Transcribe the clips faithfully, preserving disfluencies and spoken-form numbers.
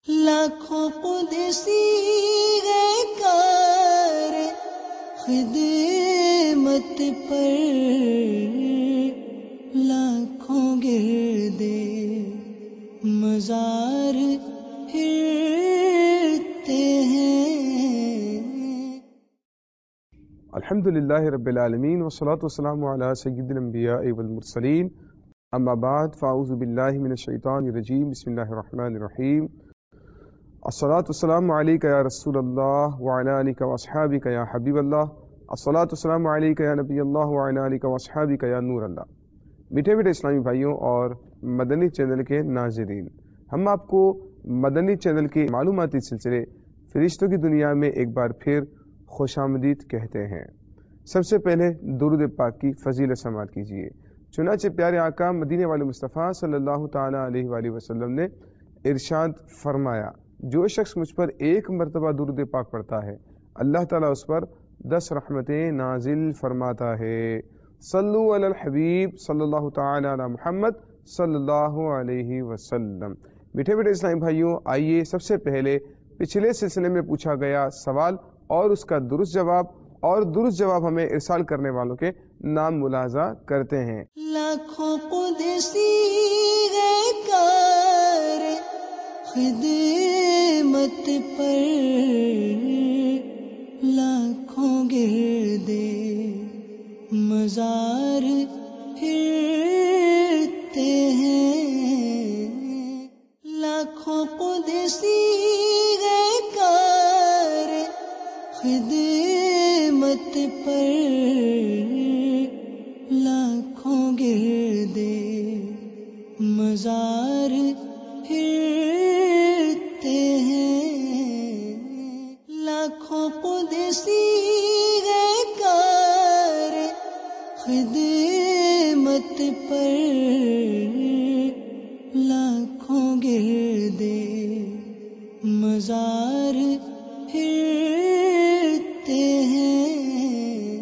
لاکھوں قدسی ہے کار خدمت پر، لاکھوں گردے مزار پھرتے ہیں۔ الحمدللہ رب العالمین والصلاة والسلام علی سید الانبیاء والمرسلین، اما بعد فاعوذ باللہ من الشیطان الرجیم، بسم اللہ الرحمن الرحیم۔ الصلاة والسلام علیکہ یا رسول اللہ وعلی آلک واصحابک یا حبیب اللہ، الصلاة والسلام علیکہ یا نبی اللہ وعلی آلک واصحابک یا نور اللہ۔ میٹھے میٹھے اسلامی بھائیوں اور مدنی چینل کے ناظرین، ہم آپ کو مدنی چینل کے معلوماتی سلسلے فرشتوں کی دنیا میں ایک بار پھر خوش آمدید کہتے ہیں۔ سب سے پہلے درود پاک کی فضیلت سماعت کیجیے۔ چنانچہ پیارے آقا مدینے والے مصطفیٰ صلی اللہ تعالی علیہ وآلہ وسلم نے ارشاد فرمایا، جو شخص مجھ پر ایک مرتبہ درود پاک پڑھتا ہے اللہ تعالیٰ اس پر دس رحمتیں نازل فرماتا ہے۔ صلو علی الحبیب صلی اللہ تعالی علی محمد صلی اللہ علیہ وسلم۔ میٹھے میٹھے اسلامی بھائیوں، آئیے سب سے پہلے پچھلے سلسلے میں پوچھا گیا سوال اور اس کا درست جواب اور درست جواب ہمیں ارسال کرنے والوں کے نام ملاحظہ کرتے ہیں۔ لاکھوں قدسی ہے کار خدمت پر، لاکھوں گردے مزار پھرتے ہیں۔ لاکھوں قدسی ہے کار خدمت پر، لاکھوں گردے مزار پھرتے ہیں۔ لاکھوں قدسی ہے کار خدمت پر، لاکھوں گردے مزار پھرتے ہیں۔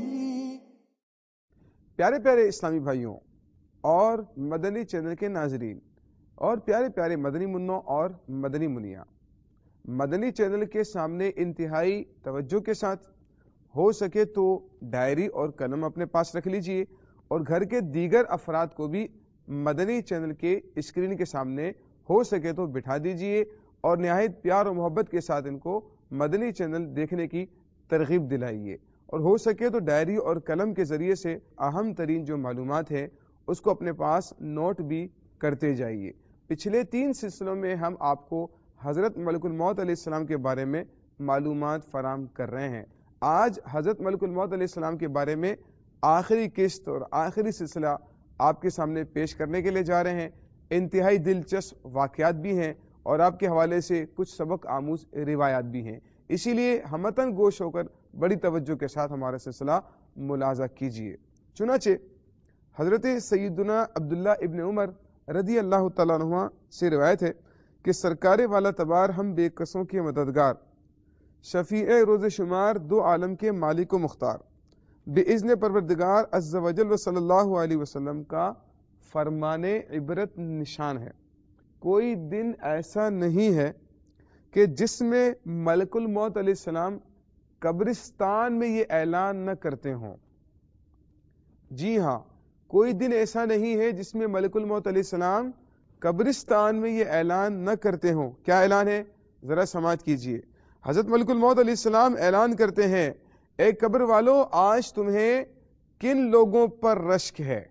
پیارے پیارے اسلامی بھائیوں اور مدنی چینل کے ناظرین اور پیارے پیارے مدنی منوں اور مدنی منیا، مدنی چینل کے سامنے انتہائی توجہ کے ساتھ ہو سکے تو ڈائری اور قلم اپنے پاس رکھ لیجئے اور گھر کے دیگر افراد کو بھی مدنی چینل کے اسکرین کے سامنے ہو سکے تو بٹھا دیجئے اور نہایت پیار و محبت کے ساتھ ان کو مدنی چینل دیکھنے کی ترغیب دلائیے، اور ہو سکے تو ڈائری اور قلم کے ذریعے سے اہم ترین جو معلومات ہیں اس کو اپنے پاس نوٹ بھی کرتے جائیے۔ پچھلے تین سلسلوں میں ہم آپ کو حضرت ملک الموت علیہ السلام کے بارے میں معلومات فراہم کر رہے ہیں۔ آج حضرت ملک الموت علیہ السلام کے بارے میں آخری قسط اور آخری سلسلہ آپ کے سامنے پیش کرنے کے لیے جا رہے ہیں۔ انتہائی دلچسپ واقعات بھی ہیں اور آپ کے حوالے سے کچھ سبق آموز روایات بھی ہیں، اسی لیے ہمتن گوش ہو کر بڑی توجہ کے ساتھ ہمارا سلسلہ ملاحظہ کیجیے۔ چنانچہ حضرت سیدنا عبداللہ ابن عمر رضی اللہ تعالیٰ عنہ سے روایت ہے کہ سرکار والا تبار ہم بے کسوں کے مددگار، شفیع روز شمار دو عالم کے مالک و مختار، باذن پروردگار عز و جل و صلی اللہ علیہ وسلم کا فرمان عبرت نشان ہے۔ کوئی دن ایسا نہیں ہے کہ جس میں ملک الموت علیہ السلام قبرستان میں یہ اعلان نہ کرتے ہوں۔ جی ہاں، کوئی دن ایسا نہیں ہے جس میں ملک الموت علیہ السلام قبرستان میں یہ اعلان نہ کرتے ہوں۔ کیا اعلان ہے؟ ذرا سماعت کیجئے۔ حضرت ملک الموت علیہ السلام اعلان کرتے ہیں، اے قبر والو، آج تمہیں کن لوگوں پر رشک ہے؟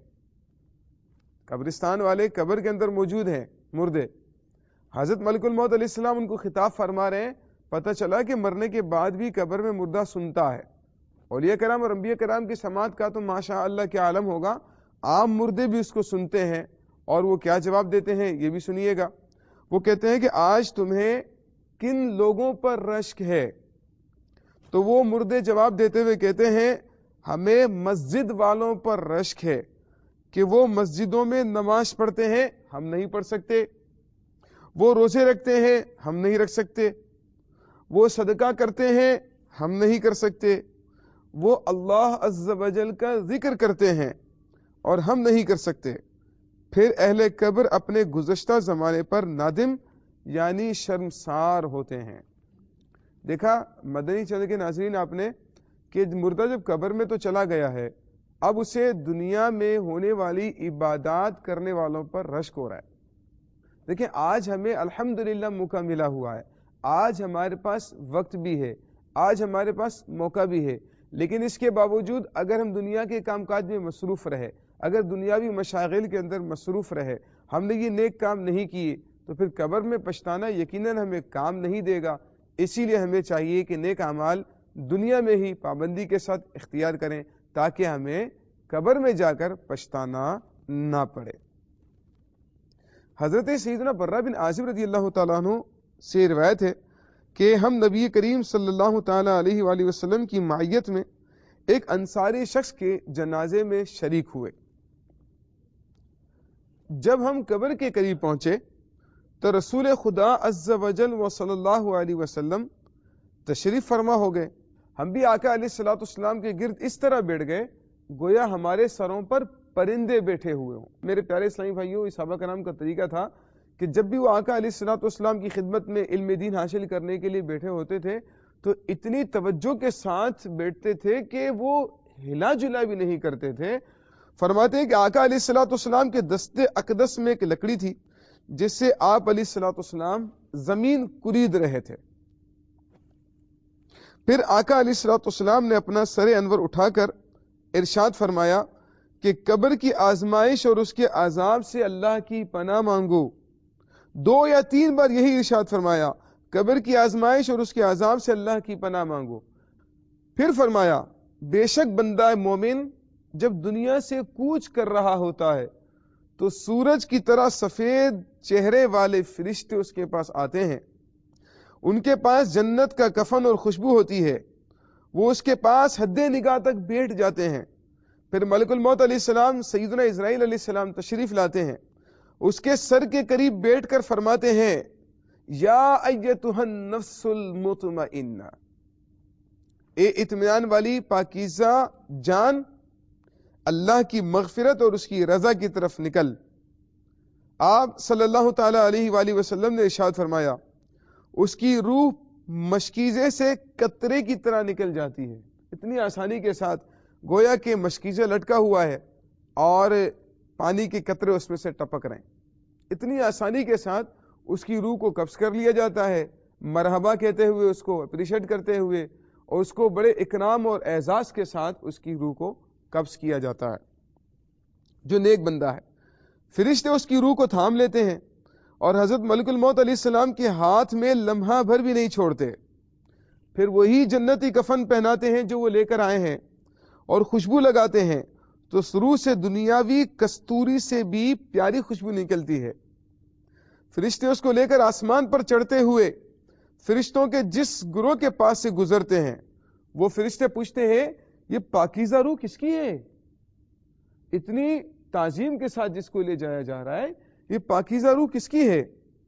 قبرستان والے قبر کے اندر موجود ہیں، مردے۔ حضرت ملک الموت علیہ السلام ان کو خطاب فرما رہے ہیں۔ پتہ چلا کہ مرنے کے بعد بھی قبر میں مردہ سنتا ہے۔ اولیاء کرام اور انبیاء کرام کی سماعت کا تو ماشاء اللہ کیا عالم ہوگا، عام مردے بھی اس کو سنتے ہیں، اور وہ کیا جواب دیتے ہیں یہ بھی سنیے گا۔ وہ کہتے ہیں کہ آج تمہیں کن لوگوں پر رشک ہے؟ تو وہ مردے جواب دیتے ہوئے کہتے ہیں، ہمیں مسجد والوں پر رشک ہے کہ وہ مسجدوں میں نماز پڑھتے ہیں، ہم نہیں پڑھ سکتے، وہ روزے رکھتے ہیں، ہم نہیں رکھ سکتے، وہ صدقہ کرتے ہیں، ہم نہیں کر سکتے، وہ اللہ عز و جل کا ذکر کرتے ہیں اور ہم نہیں کر سکتے۔ پھر اہل قبر اپنے گزشتہ زمانے پر نادم یعنی شرمسار ہوتے ہیں۔ دیکھا مدنی چینل کے ناظرین آپ نے کہ مردہ جب قبر میں تو چلا گیا ہے، اب اسے دنیا میں ہونے والی عبادات کرنے والوں پر رشک ہو رہا ہے۔ دیکھیں آج ہمیں الحمدللہ موقع ملا ہوا ہے، آج ہمارے پاس وقت بھی ہے، آج ہمارے پاس موقع بھی ہے، لیکن اس کے باوجود اگر ہم دنیا کے کام کاج میں مصروف رہے، اگر دنیاوی مشاغل کے اندر مصروف رہے، ہم نے یہ نیک کام نہیں کیے، تو پھر قبر میں پچھتانا یقیناً ہمیں کام نہیں دے گا۔ اسی لیے ہمیں چاہیے کہ نیک اعمال دنیا میں ہی پابندی کے ساتھ اختیار کریں تاکہ ہمیں قبر میں جا کر پچھتانا نہ پڑے۔ حضرت سیدنا برہ بن عازب رضی اللہ تعالیٰ عنہ سے روایت ہے کہ ہم نبی کریم صلی اللہ تعالیٰ علیہ وآلہ وسلم کی معیت میں ایک انصاری شخص کے جنازے میں شریک ہوئے۔ جب ہم قبر کے قریب پہنچے تو رسول خدا عز و جل و صلی اللہ علیہ وسلم تشریف فرما ہو گئے۔ ہم بھی آقا علیہ الصلوۃ والسلام کے گرد اس طرح بیٹھ گئے گویا ہمارے سروں پر پرندے بیٹھے ہوئے ہوں۔ میرے پیارے اسلامی بھائیوں، صحابہ کرام کا طریقہ تھا کہ جب بھی وہ آقا علیہ الصلوۃ والسلام کی خدمت میں علم دین حاصل کرنے کے لیے بیٹھے ہوتے تھے تو اتنی توجہ کے ساتھ بیٹھتے تھے کہ وہ ہلا جلا بھی نہیں کرتے تھے۔ فرماتے ہیں کہ آقا علیہ الصلوۃ والسلام کے دست اقدس میں ایک لکڑی تھی جس سے آپ علیہ الصلوۃ والسلام زمین کرید رہے تھے۔ پھر آقا علیہ الصلوۃ والسلام نے اپنا سر انور اٹھا کر ارشاد فرمایا کہ قبر کی آزمائش اور اس کے عذاب سے اللہ کی پناہ مانگو۔ دو یا تین بار یہی ارشاد فرمایا، قبر کی آزمائش اور اس کے عذاب سے اللہ کی پناہ مانگو۔ پھر فرمایا بے شک بندہ مومن جب دنیا سے کوچ کر رہا ہوتا ہے تو سورج کی طرح سفید چہرے والے فرشتے اس کے پاس آتے ہیں، ان کے پاس جنت کا کفن اور خوشبو ہوتی ہے، وہ اس کے پاس حد نگاہ تک بیٹھ جاتے ہیں۔ پھر ملک الموت علیہ السلام سیدنا اسرائیل علیہ السلام تشریف لاتے ہیں، اس کے سر کے قریب بیٹھ کر فرماتے ہیں یا ایتھا النفس المطمئنہ، اے اطمینان والی پاکیزہ جان، اللہ کی مغفرت اور اس کی رضا کی طرف نکل۔ آپ صلی اللہ تعالی علیہ وآلہ وسلم نے ارشاد فرمایا اس کی روح مشکیزے سے قطرے کی طرح نکل جاتی ہے، اتنی آسانی کے ساتھ گویا کہ مشکیزہ لٹکا ہوا ہے اور پانی کے قطرے اس میں سے ٹپک رہے ہیں، اتنی آسانی کے ساتھ اس کی روح کو قبض کر لیا جاتا ہے، مرحبا کہتے ہوئے، اس کو اپریشیٹ کرتے ہوئے اور اس کو بڑے اکرام اور اعزاز کے ساتھ اس کی روح کو قبض کیا جاتا ہے۔ جو نیک بندہ ہے فرشتے اس کی روح کو تھام لیتے ہیں اور حضرت ملک الموت علیہ السلام کے ہاتھ میں لمحہ بھر بھی نہیں چھوڑتے، پھر وہی جنتی کفن پہناتے ہیں جو وہ لے کر آئے ہیں اور خوشبو لگاتے ہیں تو روح سے دنیاوی کستوری سے بھی پیاری خوشبو نکلتی ہے۔ فرشتے اس کو لے کر آسمان پر چڑھتے ہوئے فرشتوں کے جس گروہ کے پاس سے گزرتے ہیں وہ فرشتے پوچھتے ہیں یہ پاکیزہ روح کس کی ہے؟ اتنی تعظیم کے ساتھ جس کو لے جایا جا رہا ہے یہ پاکیزہ روح کس کی ہے؟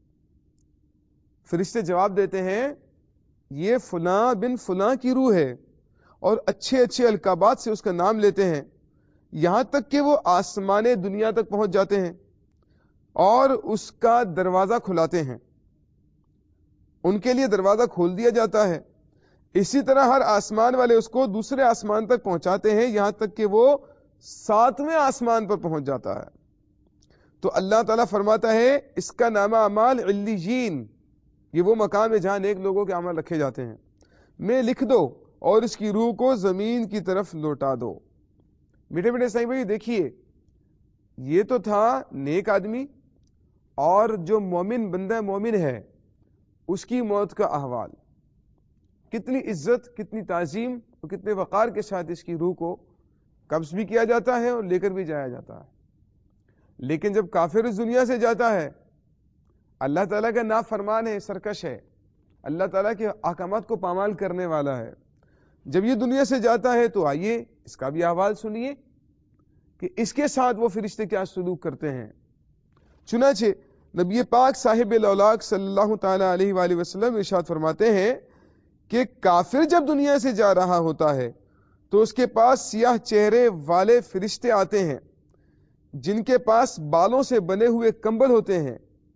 فرشتے جواب دیتے ہیں یہ فلاں بن فلاں کی روح ہے، اور اچھے اچھے القابات سے اس کا نام لیتے ہیں، یہاں تک کہ وہ آسمان دنیا تک پہنچ جاتے ہیں اور اس کا دروازہ کھلاتے ہیں، ان کے لیے دروازہ کھول دیا جاتا ہے۔ اسی طرح ہر آسمان والے اس کو دوسرے آسمان تک پہنچاتے ہیں یہاں تک کہ وہ ساتویں آسمان پر پہنچ جاتا ہے۔ تو اللہ تعالیٰ فرماتا ہے اس کا نام اعمال علیین، یہ وہ مقام ہے جہاں نیک لوگوں کے عمل رکھے جاتے ہیں، میں لکھ دو اور اس کی روح کو زمین کی طرف لوٹا دو۔ میٹھے میٹھے صحیح بھائی دیکھیے یہ تو تھا نیک آدمی، اور جو مومن بندہ مومن ہے اس کی موت کا احوال، کتنی عزت، کتنی تعظیم اور کتنے وقار کے ساتھ اس کی روح کو قبض بھی کیا جاتا ہے اور لے کر بھی جایا جاتا ہے۔ لیکن جب کافر اس دنیا سے جاتا ہے، اللہ تعالیٰ کا نافرمان ہے، سرکش ہے، اللہ تعالیٰ کے احکامات کو پامال کرنے والا ہے، جب یہ دنیا سے جاتا ہے تو آئیے اس کا بھی احوال سنیے کہ اس کے ساتھ وہ فرشتے کیا سلوک کرتے ہیں۔ چنانچہ نبی پاک صاحب الاولاق صلی اللہ تعالی علیہ وآلہ وسلم ارشاد فرماتے ہیں کہ کافر جب دنیا سے جا رہا ہوتا ہے تو اس کے پاس سیاہ چہرے والے فرشتے آتے ہیں جن کے پاس بالوں سے بنے ہوئے کمبل ہوتے ہیں،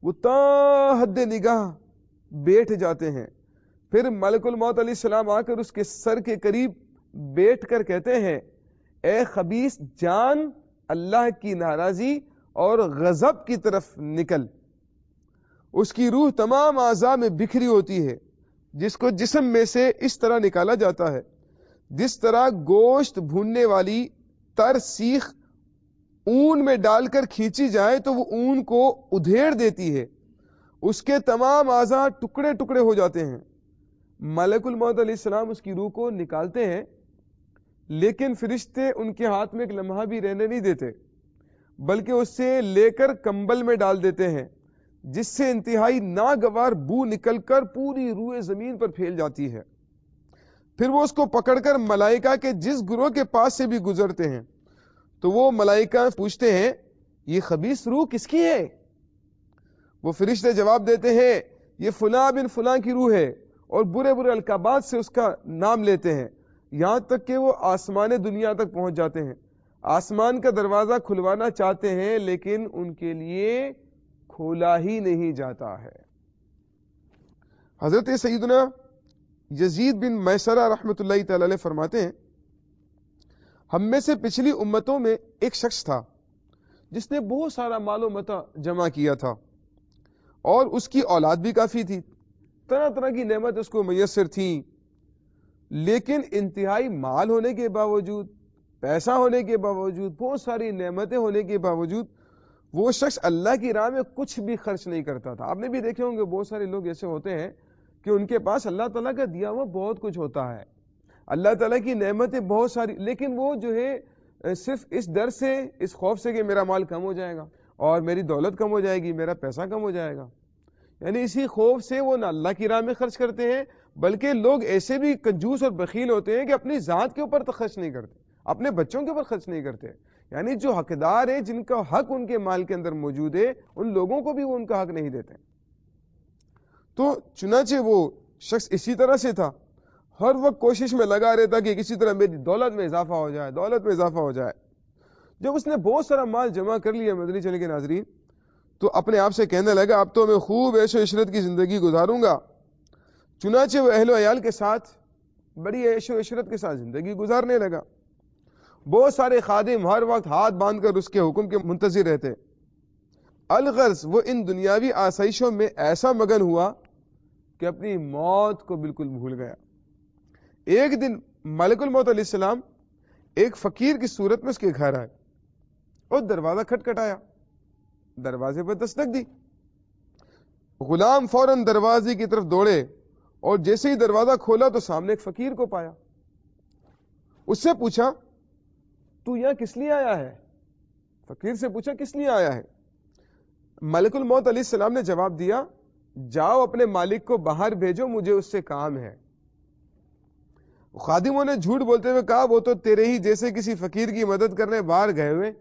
وہ تا حد نگاہ بیٹھ جاتے ہیں. پھر ملک الموت علیہ السلام آ کر اس کے سر کے قریب بیٹھ کر کہتے ہیں اے خبیث جان اللہ کی ناراضی اور غضب کی طرف نکل. اس کی روح تمام اعضاء میں بکھری ہوتی ہے جس کو جسم میں سے اس طرح نکالا جاتا ہے جس طرح گوشت بھوننے والی تر سیخ اون میں ڈال کر کھینچی جائے تو وہ اون کو ادھیڑ دیتی ہے. اس کے تمام اعضاء ٹکڑے ٹکڑے ہو جاتے ہیں. ملک الموت علیہ السلام اس کی روح کو نکالتے ہیں لیکن فرشتے ان کے ہاتھ میں ایک لمحہ بھی رہنے نہیں دیتے بلکہ اسے لے کر کمبل میں ڈال دیتے ہیں جس سے انتہائی ناگوار بو نکل کر پوری روح زمین پر پھیل جاتی ہے. پھر وہ اس کو پکڑ کر ملائکہ کے جس گروہ کے پاس سے بھی گزرتے ہیں تو وہ ملائکہ پوچھتے ہیں یہ خبیث روح کس کی ہے؟ وہ فرشتے جواب دیتے ہیں یہ فلاں بن فلاں کی روح ہے اور برے برے القابات سے اس کا نام لیتے ہیں یہاں تک کہ وہ آسمان دنیا تک پہنچ جاتے ہیں. آسمان کا دروازہ کھلوانا چاہتے ہیں لیکن ان کے لیے کھولا ہی نہیں جاتا ہے. حضرت سیدنا یزید بن میسرہ رحمۃ اللہ تعالی علیہ فرماتے ہیں ہم میں سے پچھلی امتوں میں ایک شخص تھا جس نے بہت سارا مال و متاع جمع کیا تھا اور اس کی اولاد بھی کافی تھی, طرح طرح کی نعمت اس کو میسر تھی, لیکن انتہائی مال ہونے کے باوجود, پیسہ ہونے کے باوجود, بہت ساری نعمتیں ہونے کے باوجود وہ شخص اللہ کی راہ میں کچھ بھی خرچ نہیں کرتا تھا. آپ نے بھی دیکھے ہوں گے بہت سارے لوگ ایسے ہوتے ہیں کہ ان کے پاس اللہ تعالیٰ کا دیا ہوا بہت کچھ ہوتا ہے, اللہ تعالیٰ کی نعمتیں بہت ساری, لیکن وہ جو ہے صرف اس ڈر سے, اس خوف سے کہ میرا مال کم ہو جائے گا اور میری دولت کم ہو جائے گی, میرا پیسہ کم ہو جائے گا, یعنی اسی خوف سے وہ نہ اللہ کی راہ میں خرچ کرتے ہیں بلکہ لوگ ایسے بھی کنجوس اور بخیل ہوتے ہیں کہ اپنی ذات کے اوپر تو خرچ نہیں کرتے, اپنے بچوں کے اوپر خرچ نہیں کرتے, یعنی جو حقدار ہیں جن کا حق ان کے مال کے اندر موجود ہے ان لوگوں کو بھی وہ ان کا حق نہیں دیتے. تو چنانچہ وہ شخص اسی طرح سے تھا, ہر وقت کوشش میں لگا رہتا کہ کسی طرح میری دولت میں اضافہ ہو جائے, دولت میں اضافہ ہو جائے. جب اس نے بہت سارا مال جمع کر لیا مدنی چینل کے ناظرین, تو اپنے آپ سے کہنے لگا اب تو میں خوب عیش و عشرت کی زندگی گزاروں گا. چنانچہ وہ اہل و عیال کے ساتھ بڑی عیش و عشرت کے ساتھ زندگی گزارنے لگا. بہت سارے خادم ہر وقت ہاتھ باندھ کر اس کے حکم کے منتظر رہتے. الغرض وہ ان دنیاوی آسائشوں میں ایسا مگن ہوا کہ اپنی موت کو بالکل بھول گیا. ایک دن ملک الموت علیہ السلام ایک فقیر کی صورت میں اس کے گھر آئے اور دروازہ کھٹکھٹایا, دروازے پر دستک دی. غلام فوراً دروازے کی طرف دوڑے اور جیسے ہی دروازہ کھولا تو سامنے ایک فقیر کو پایا. اس سے پوچھا تو یہاں کس لیے آیا ہے؟ فقیر سے پوچھا کس لیے آیا ہے؟ ملک الموت علیہ السلام نے جواب دیا جاؤ اپنے مالک کو باہر بھیجو, مجھے اس سے کام ہے. خادموں نے جھوٹ بولتے ہوئے کہا وہ تو تیرے ہی جیسے کسی فقیر کی مدد کرنے باہر گئے ہوئے.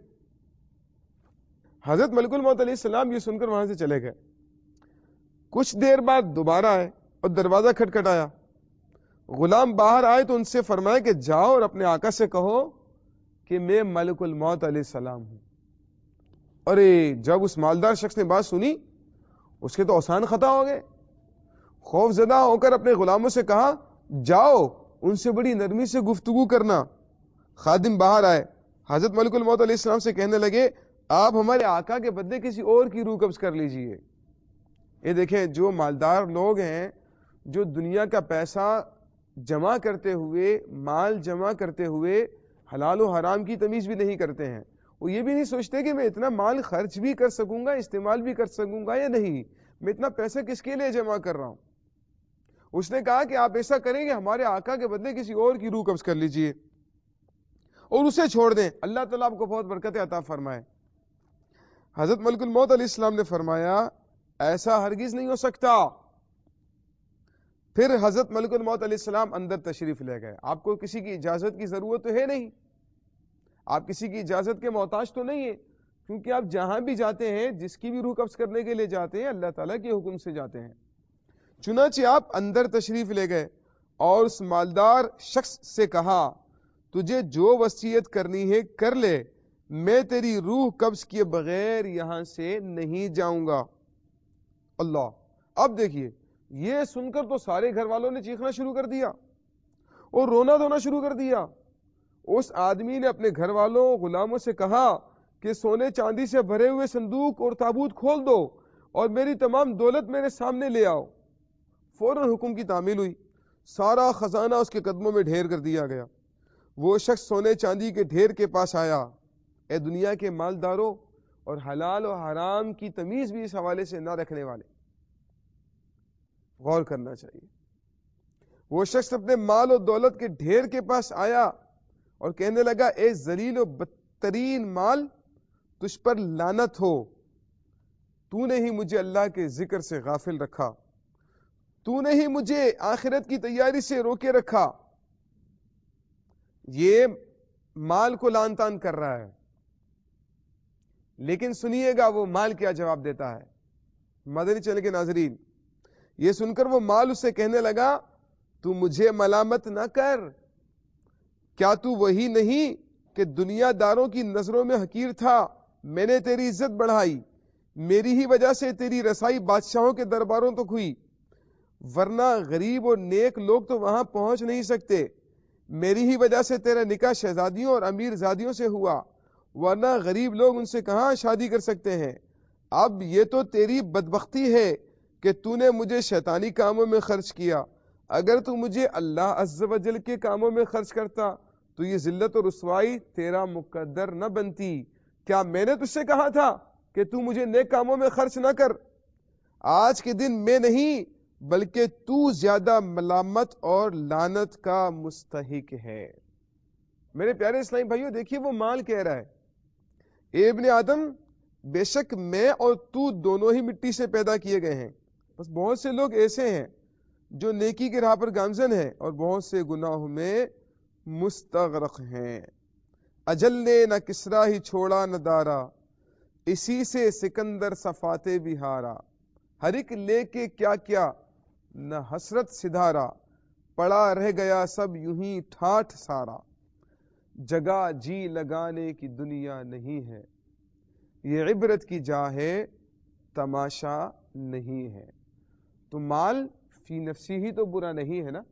حضرت ملک الموت علیہ السلام یہ سن کر وہاں سے چلے گئے. کچھ دیر بعد دوبارہ آئے اور دروازہ کھٹکھٹایا. غلام باہر آئے تو ان سے فرمایا کہ جاؤ اور اپنے آقا سے کہو کہ میں ملک الموت علیہ السلام ہوں. ارے جب اس مالدار شخص نے بات سنی اس کے تو اوسان خطا ہو گئے. خوف زدہ ہو کر اپنے غلاموں سے کہا جاؤ ان سے بڑی نرمی سے گفتگو کرنا. خادم باہر آئے, حضرت ملک الموت علیہ السلام سے کہنے لگے آپ ہمارے آقا کے بدلے کسی اور کی روح قبض کر لیجئے. یہ دیکھیں جو مالدار لوگ ہیں جو دنیا کا پیسہ جمع کرتے ہوئے, مال جمع کرتے ہوئے حلال و حرام کی تمیز بھی نہیں کرتے ہیں, وہ یہ بھی نہیں سوچتے کہ میں اتنا مال خرچ بھی کر سکوں گا, استعمال بھی کر سکوں گا یا نہیں, میں اتنا پیسہ کس کے لیے جمع کر رہا ہوں. اس نے کہا کہ آپ ایسا کریں کہ ہمارے آقا کے بدلے کسی اور کی روح قبض کر لیجئے اور اسے چھوڑ دیں, اللہ تعالیٰ آپ کو بہت برکت عطا فرمائے. حضرت ملک الموت علیہ السلام نے فرمایا ایسا ہرگز نہیں ہو سکتا. پھر حضرت ملک الموت علیہ السلام اندر تشریف لے گئے. آپ کو کسی کی اجازت کی ضرورت تو ہے نہیں, آپ کسی کی اجازت کے محتاج تو نہیں ہے, کیونکہ آپ جہاں بھی جاتے ہیں جس کی بھی روح قبض کرنے کے لیے جاتے ہیں اللہ تعالیٰ کے حکم سے جاتے ہیں. چنانچہ آپ اندر تشریف لے گئے اور اس مالدار شخص سے کہا تجھے جو وصیت کرنی ہے کر لے, میں تیری روح قبض کیے بغیر یہاں سے نہیں جاؤں گا. اللہ. اب دیکھیے یہ سن کر تو سارے گھر والوں نے چیخنا شروع کر دیا اور رونا دھونا شروع کر دیا. اس آدمی نے اپنے گھر والوں غلاموں سے کہا کہ سونے چاندی سے بھرے ہوئے صندوق اور تابوت کھول دو اور میری تمام دولت میرے سامنے لے آؤ. فوراً حکم کی تعمیل ہوئی. سارا خزانہ اس کے قدموں میں ڈھیر کر دیا گیا. وہ شخص سونے چاندی کے ڈھیر کے پاس آیا. اے دنیا کے مالداروں اور حلال و حرام کی تمیز بھی اس حوالے سے نہ رکھنے والے، غور کرنا چاہیے. وہ شخص اپنے مال و دولت کے ڈھیر کے پاس آیا اور کہنے لگا اے ذلیل و بدترین مال، تجھ پر لعنت ہو. تو نے ہی مجھے اللہ کے ذکر سے غافل رکھا، تو نے ہی مجھے آخرت کی تیاری سے روکے رکھا. یہ مال کو لعن طعن کر رہا ہے، لیکن سنیے گا وہ مال کیا جواب دیتا ہے. مدنی چینل کے ناظرین، یہ سن کر وہ مال اسے کہنے لگا تو مجھے ملامت نہ کر، کیا تو وہی نہیں کہ دنیا داروں کی نظروں میں حقیر تھا؟ میں نے تیری عزت بڑھائی، میری ہی وجہ سے تیری رسائی بادشاہوں کے درباروں تک ہوئی، ورنہ غریب اور نیک لوگ تو وہاں پہنچ نہیں سکتے. میری ہی وجہ سے تیرا نکاح شہزادیوں اور امیر زادیوں سے ہوا، ورنہ غریب لوگ ان سے کہاں شادی کر سکتے ہیں. اب یہ تو تیری بدبختی ہے کہ تو نے مجھے شیطانی کاموں میں خرچ کیا. اگر تو مجھے اللہ عز و جل کے کاموں میں خرچ کرتا تو یہ ذلت و رسوائی تیرا مقدر نہ بنتی. کیا میں نے تجھ سے کہا تھا کہ تو مجھے نیک کاموں میں خرچ نہ کر؟ آج کے دن میں نہیں بلکہ تو زیادہ ملامت اور لعنت کا مستحق ہے. میرے پیارے اسلامی بھائیوں، دیکھیے وہ مال کہہ رہا ہے اے ابن آدم، بے شک میں اور تو دونوں ہی مٹی سے پیدا کیے گئے ہیں. بس بہت سے لوگ ایسے ہیں جو نیکی کے راہ پر گامزن ہیں اور بہت سے گناہوں میں مستغرق ہیں. اجل نے نہ کسرا ہی چھوڑا نہ دارا، اسی سے سکندر صفاتے بہارا. ہر ایک لے کے کیا کیا نہ حسرت سدھارا، پڑا رہ گیا سب یوں ہی ٹھاٹھ سارا. جگہ جی لگانے کی دنیا نہیں ہے، یہ عبرت کی جا ہے تماشا نہیں ہے. تو مال فی نفسی ہی تو برا نہیں ہے نا،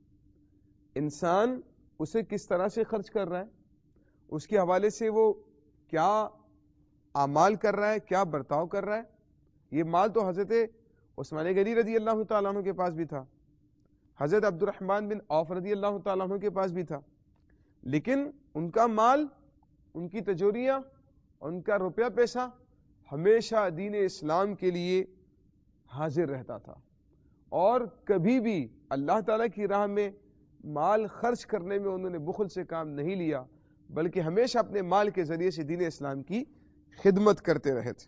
انسان اسے کس طرح سے خرچ کر رہا ہے، اس کے حوالے سے وہ کیا اعمال کر رہا ہے، کیا برتاؤ کر رہا ہے. یہ مال تو حضرت عثمان غنی رضی اللہ تعالیٰ عنہ کے پاس بھی تھا، حضرت عبد الرحمن بن عوف رضی اللہ تعالیٰ عنہ کے پاس بھی تھا، لیکن ان کا مال، ان کی تجوریاں، ان کا روپیہ پیسہ ہمیشہ دین اسلام کے لیے حاضر رہتا تھا، اور کبھی بھی اللہ تعالیٰ کی راہ میں مال خرچ کرنے میں انہوں نے بخل سے کام نہیں لیا، بلکہ ہمیشہ اپنے مال کے ذریعے سے دین اسلام کی خدمت کرتے رہے تھے.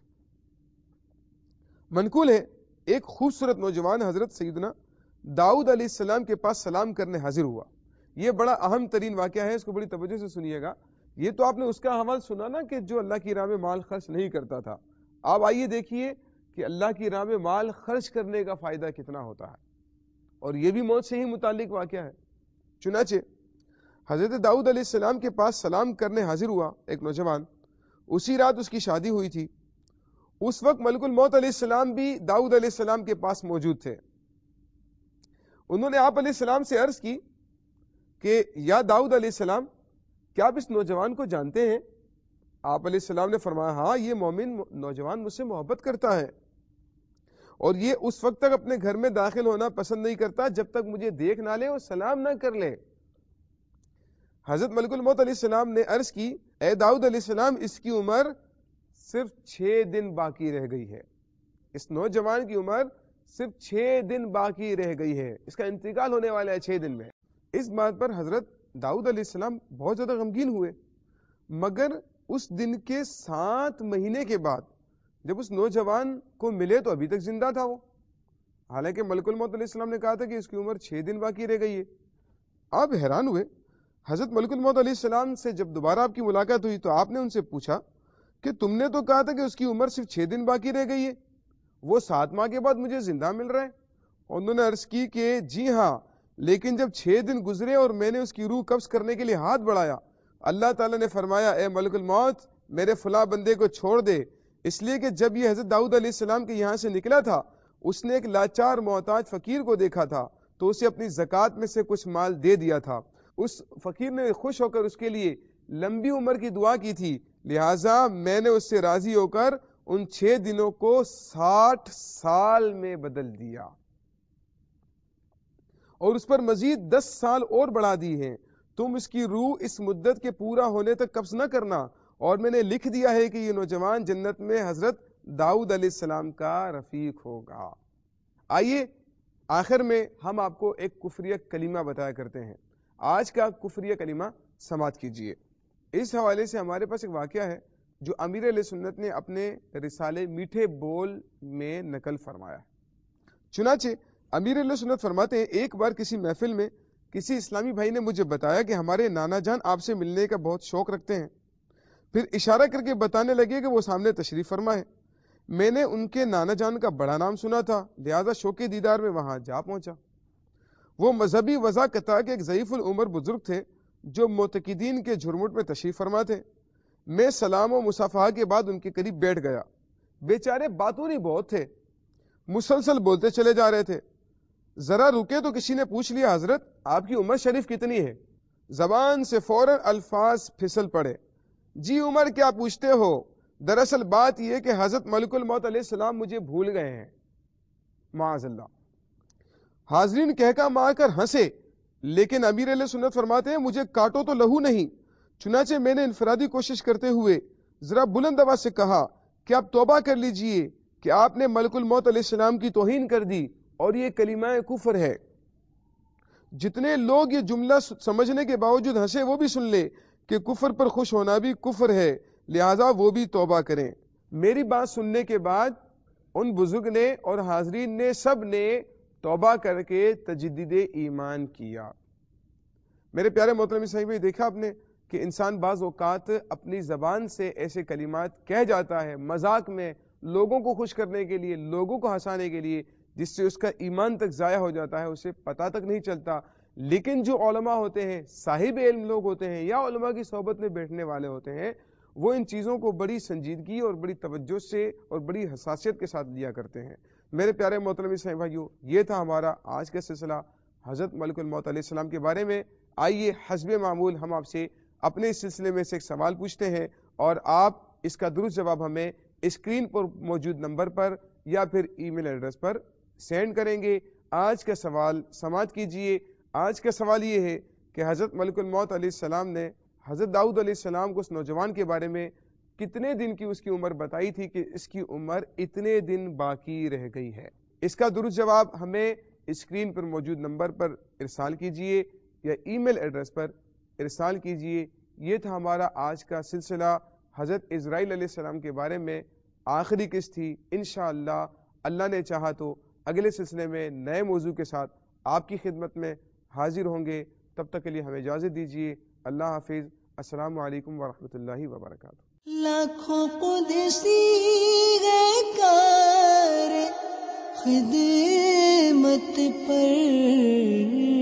منقول ہے ایک خوبصورت نوجوان حضرت سیدنا داؤد علیہ السلام کے پاس سلام کرنے حاضر ہوا. یہ بڑا اہم ترین واقعہ ہے، اس کو بڑی توجہ سے سنیے گا. یہ تو آپ نے اس کا حوال سنا نا کہ جو اللہ کی راہ میں مال خرچ نہیں کرتا تھا. اب آئیے دیکھیے کہ اللہ کی راہ میں مال خرچ کرنے کا فائدہ کتنا ہوتا ہے، اور یہ بھی موت سے ہی متعلق واقعہ ہے. چنانچہ حضرت داؤد علیہ السلام کے پاس سلام کرنے حاضر ہوا ایک نوجوان. اسی رات اس کی شادی ہوئی تھی. اس وقت ملک الموت علیہ السلام بھی داؤد علیہ السلام کے پاس موجود تھے. انہوں نے آپ علیہ السلام سے عرض کی کہ یا داؤد علیہ السلام، کیا آپ اس نوجوان کو جانتے ہیں؟ آپ علیہ السلام نے فرمایا ہاں، یہ مومن نوجوان مجھ سے محبت کرتا ہے اور یہ اس وقت تک اپنے گھر میں داخل ہونا پسند نہیں کرتا جب تک مجھے دیکھ نہ لے اور سلام نہ کر لے. حضرت ملک الموت علیہ السلام نے عرض کی اے داؤد علیہ السلام، اس کی عمر صرف چھ دن باقی رہ گئی ہے. اس نوجوان کی عمر صرف چھ دن باقی رہ گئی ہے، اس کا انتقال ہونے والا ہے چھ دن میں. اس بات پر حضرت داؤد علیہ السلام بہت زیادہ غمگین ہوئے، مگر اس دن کے سات مہینے کے بعد جب اس نوجوان کو ملے تو ابھی تک زندہ تھا وہ، حالانکہ ملک الموت علیہ السلام نے کہا تھا کہ اس کی عمر چھ دن باقی رہ گئی ہے. آپ حیران ہوئے. حضرت ملک الموت علیہ السلام سے جب دوبارہ آپ کی ملاقات ہوئی تو آپ نے ان سے پوچھا کہ تم نے تو کہا تھا کہ اس کی عمر صرف چھ دن باقی رہ گئی ہے، وہ سات ماہ کے بعد مجھے زندہ مل رہا ہے. انہوں نے عرض کی کہ جی ہاں، لیکن جب چھ دن گزرے اور میں نے اس کی روح قبض کرنے کے لیے ہاتھ بڑھایا، اللہ تعالیٰ نے فرمایا اے ملک الموت، میرے فلاں بندے کو چھوڑ دے، اس لیے کہ جب یہ حضرت داؤد علیہ السلام کے یہاں سے نکلا تھا اس نے ایک لاچار محتاج فقیر کو دیکھا تھا تو اسے اپنی زکوٰۃ میں سے کچھ مال دے دیا تھا. اس فقیر نے خوش ہو کر اس کے لیے لمبی عمر کی دعا کی تھی، لہٰذا میں نے اس سے راضی ہو کر ان چھ دنوں کو ساٹھ سال میں بدل دیا اور اس پر مزید دس سال اور بڑھا دی ہیں. تم اس کی روح اس مدت کے پورا ہونے تک قبض نہ کرنا، اور میں نے لکھ دیا ہے کہ یہ نوجوان جنت میں حضرت داؤد علیہ السلام کا رفیق ہوگا. آئیے آخر میں ہم آپ کو ایک کفریہ کلمہ بتایا کرتے ہیں. آج کا کفریہ کلمہ سماعت کیجئے. اس حوالے سے ہمارے پاس ایک واقعہ ہے جو امیر علیہ سنت نے اپنے رسالے میٹھے بول میں نقل فرمایا. چنانچہ امیر علیہ سنت فرماتے ہیں، ایک بار کسی محفل میں کسی اسلامی بھائی نے مجھے بتایا کہ ہمارے نانا جان آپ سے ملنے کا بہت شوق رکھتے ہیں. پھر اشارہ کر کے بتانے لگے کہ وہ سامنے تشریف فرما ہے. میں نے ان کے نانا جان کا بڑا نام سنا تھا، لہذا شوق دیدار میں وہاں جا پہنچا. وہ مذہبی وضاحت کے ایک ضعیف العمر بزرگ تھے جو معتقدین کے جھرمٹ میں تشریف فرما تھے. میں سلام و مصافحہ کے بعد ان کے قریب بیٹھ گیا. بیچارے باتوری بہت تھے، مسلسل بولتے چلے جا رہے تھے. ذرا رکے تو کسی نے پوچھ لیا، حضرت آپ کی عمر شریف کتنی ہے؟ زبان سے فوراً الفاظ پھسل پڑے، جی عمر کیا پوچھتے ہو، دراصل بات یہ کہ حضرت ملک الموت علیہ السلام مجھے بھول گئے ہیں، معاذ اللہ. حاضرین کہکا مار کر ہنسے، لیکن امیر علیہ سنت فرماتے ہیں مجھے کاٹو تو لہو نہیں. چنانچہ میں نے انفرادی کوشش کرتے ہوئے ذرا بلند آواز سے کہا کہ آپ توبہ کر لیجئے کہ آپ نے ملک الموت علیہ السلام کی توہین کر دی اور یہ کلمہ کفر ہے. جتنے لوگ یہ جملہ سمجھنے کے باوجود ہنسے وہ بھی سن لے کہ کفر پر خوش ہونا بھی کفر ہے، لہذا وہ بھی توبہ کریں. میری بات سننے کے بعد ان بزرگ نے اور حاضرین نے سب نے توبہ کر کے تجدید ایمان کیا. میرے پیارے محترم صاحب، دیکھا آپ نے کہ انسان بعض اوقات اپنی زبان سے ایسے کلمات کہہ جاتا ہے مذاق میں، لوگوں کو خوش کرنے کے لیے، لوگوں کو ہنسانے کے لیے، جس سے اس کا ایمان تک ضائع ہو جاتا ہے، اسے پتہ تک نہیں چلتا. لیکن جو علماء ہوتے ہیں، صاحب علم لوگ ہوتے ہیں یا علماء کی صحبت میں بیٹھنے والے ہوتے ہیں، وہ ان چیزوں کو بڑی سنجیدگی اور بڑی توجہ سے اور بڑی حساسیت کے ساتھ لیا کرتے ہیں. میرے پیارے محترم اسلامی بھائیو، یہ تھا ہمارا آج کا سلسلہ حضرت ملک الموت علیہ السلام کے بارے میں. آئیے حسب معمول ہم آپ سے اپنے اس سلسلے میں سے ایک سوال پوچھتے ہیں اور آپ اس کا درست جواب ہمیں اسکرین پر موجود نمبر پر یا پھر ای میل ایڈریس پر سینڈ کریں گے. آج کا سوال سماعت کیجئے. آج کا سوال یہ ہے کہ حضرت ملک الموت علیہ السلام نے حضرت داؤد علیہ السلام کو اس نوجوان کے بارے میں کتنے دن کی اس کی عمر بتائی تھی کہ اس کی عمر اتنے دن باقی رہ گئی ہے؟ اس کا درست جواب ہمیں اسکرین پر موجود نمبر پر ارسال کیجئے یا ای میل ایڈریس پر ارسال کیجئے. یہ تھا ہمارا آج کا سلسلہ حضرت اسرائیل علیہ السلام کے بارے میں. آخری قسط تھی. انشاءاللہ اللہ نے چاہا تو اگلے سلسلے میں نئے موضوع کے ساتھ آپ کی خدمت میں حاضر ہوں گے. تب تک کے لیے ہمیں اجازت دیجیے. اللہ حافظ. السلام علیکم ورحمۃ اللہ وبرکاتہ. لاکھوں قدسی ہے کار خدمت پر